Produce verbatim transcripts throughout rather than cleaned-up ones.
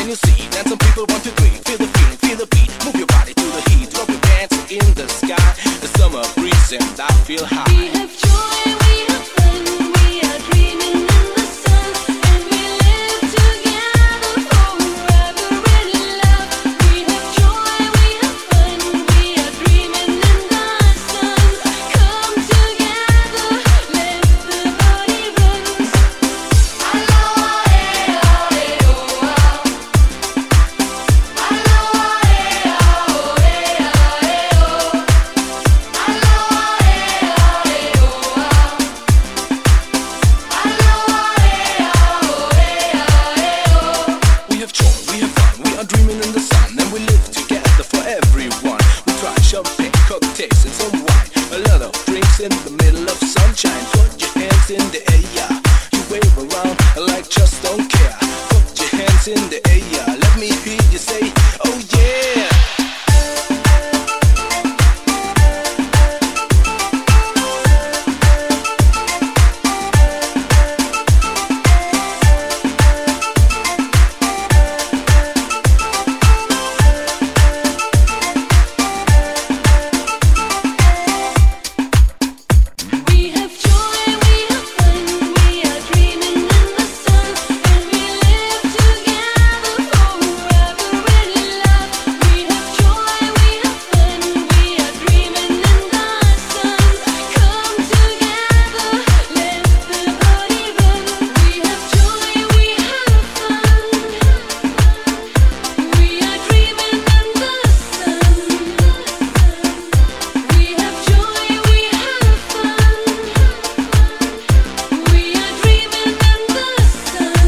can you see that some people want to breathe? Feel the feeling, feel the beat, move your body to the heat, drop your dance in the sky. The summer breeze and I feel high. We have joy, we have fun, we are dreaming in the sun, and we live together forever in love. We have joy, we have fun, we are dreaming in the sun. Come together, let the body run. Aloha, eh, oh, eh, oh, ah. Aloha, eh, oh, eh, ah, eh, oh. Aloha, eh, oh, eh, oh, ah. Aloha, eh, oh, eh, ah, eh, oh. We have joy, we have fun, we are dreaming in the sun, and we live together for everyone. We try champagne, cocktails, and some wine. A lot of drinks in the middle of sunshine. Put your hands in the air. You wave around like just don't care. Put your hands in the air. Let me hear you say, oh yeah. We have joy, we have fun, we are dreaming in the sun, and we live together forever in love. We have joy, we have fun, we are dreaming in the sun. Come together, let the body run. We have joy, we have fun, we are dreaming in the sun. We have joy, we have fun, we are dreaming in the sun.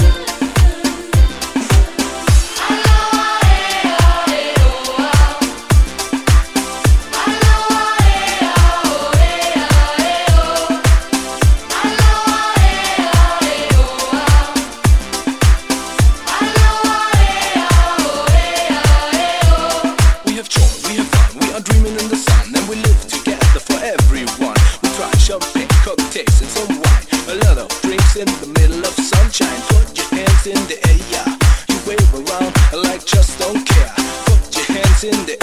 Aloha, eh, oh, eh, oh, ah. Aloha, eh, oh, eh, ah, eh, oh. Aloha, eh, oh, eh, oh, ah. Aloha, eh, oh, eh, ah, eh, oh. We have joy, we have fun, we are dreaming in the sun, and we live together for everyone. We try champagne, cocktails, and some wine. A lot of drinks in the middle of sunshine. Put your hands in the air. You wave around like just don't care. Put your hands in the